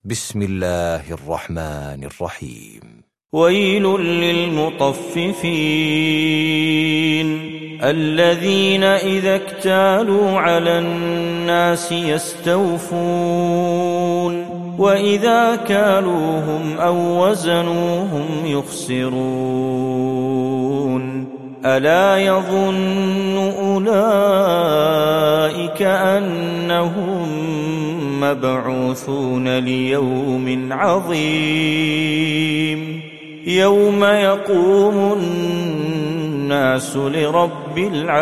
بسم الله الرحمن الرحيم. ويل للمطففين الذين إذا اكتالوا على الناس يستوفون وإذا كالوهم أو وزنوهم يخسرون ألا يظن أولئك أنهم مبعوثون ليوم عظيم يوم يقوم الناس لرب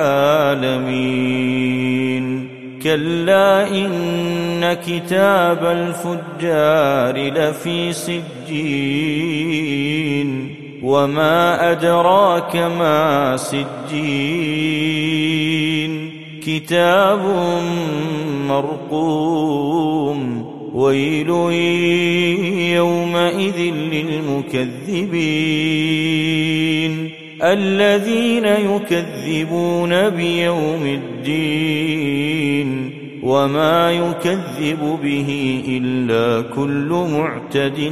العالمين كلا إن كتاب الفجار لفي سجين وما أدراك ما سجين كتاب مرقوم ويل يومئذ للمكذبين الذين يكذبون بيوم الدين وما يكذب به إلا كل معتد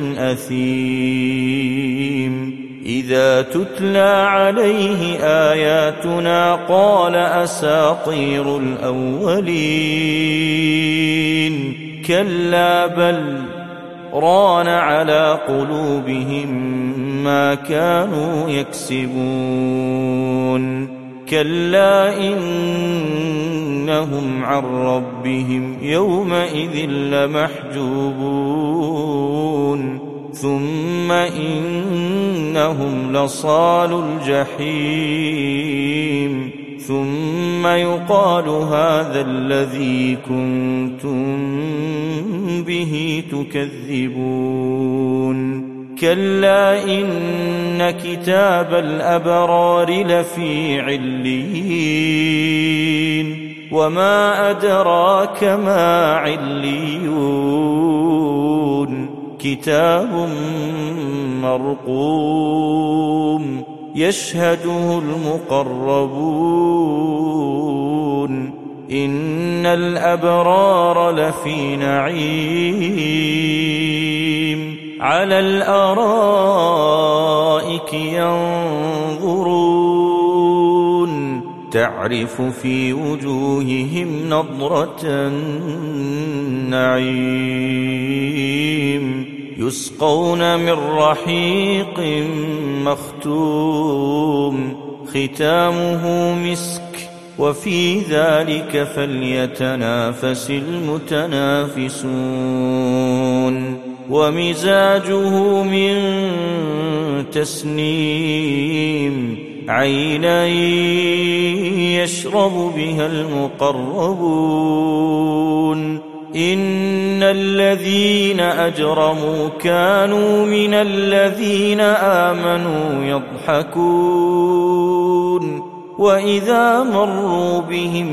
أثيم إذا تتلى عليه آياتنا قال أساطير الأولين كلا بل ران على قلوبهم ما كانوا يكسبون كلا إنهم عن ربهم يومئذ لمحجوبون ثم إنهم لصالو الجحيم ثم يقال هذا الذي كنتم به تكذبون كلا إن كتاب الأبرار لفي عليين وما أدراك ما عليون كتاب مرقوم يشهده المقربون إن الأبرار لفي نعيم على الأرائك ينظرون تعرف في وجوههم نضرة النعيم يسقون من رحيق مختوم ختامه مسك وفي ذلك فليتنافس المتنافسون ومزاجه من تسنيم عينا يشرب بها المقربون إن الذين أجرموا كانوا من الذين آمنوا يضحكون وإذا مروا بهم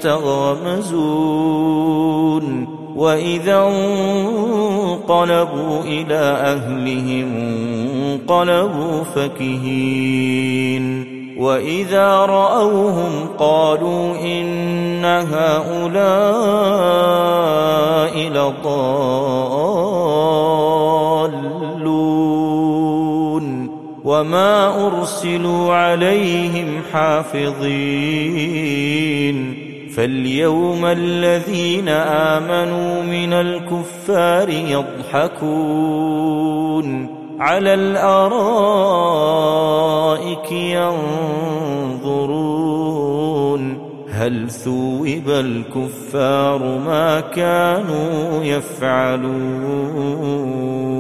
يتغامزون وإذا انقلبوا إلى أهلهم انقلبوا فكهين وإذا رأوهم قالوا إن هؤلاء لضالون وما أرسلوا عليهم حافظين فاليوم الذين آمنوا من الكفار يضحكون على الأرائك ينظرون هل ثوب الكفار ما كانوا يفعلون